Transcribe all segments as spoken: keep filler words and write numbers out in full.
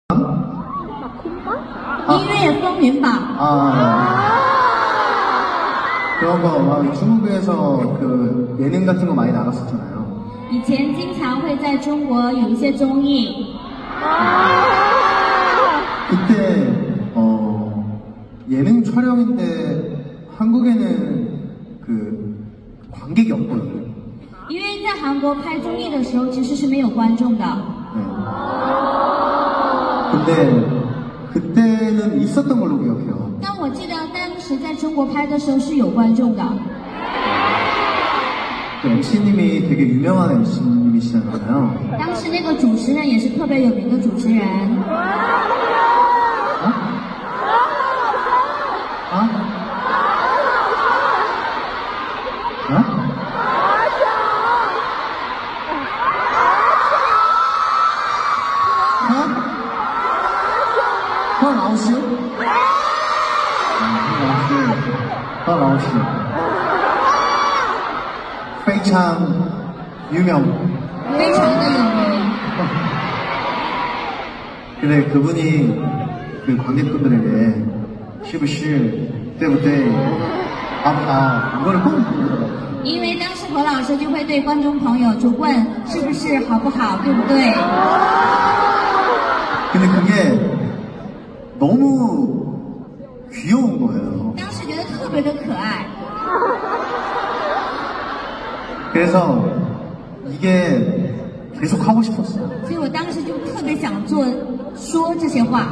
音乐风云榜. 아, 그런 거 막 중국에서 그 예능 같은 거 많이 나갔었잖아요. 以前经常会在中国有一些综艺. 그때 어, 예능 촬영인데 한국에는 그 관객이 없거든요. 因为在韩国拍综艺的时候其实是没有观众的. 네. 근데 그때는 있었던 걸로 기억해요. 但我记得当时在中国拍的时候是有观众的. 그 엠씨님이 되게 유명한 엠씨님이시잖아요. 当时那个主持人也是特别有名的主持人. 어? 어? 어? 贺老师，贺老师，贺老师，非常有名， 非常的有名. 근데 그분이 그 관객분들에게 是不是对不对? 아파 이거를 꼭 물어보더라고요. 因为当时何老师就会对观众朋友就问是不是好不好对不对. 근데 그게 너무 귀여운 거예요. 当时觉得特别的可爱. 그래서 이게 계속 하고 싶었어요. 所以我当时就特别想做说这些话.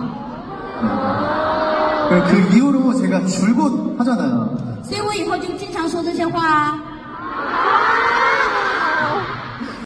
그 이후로 제가 줄곧 하잖아요. 所以我以后就经常说这些话啊.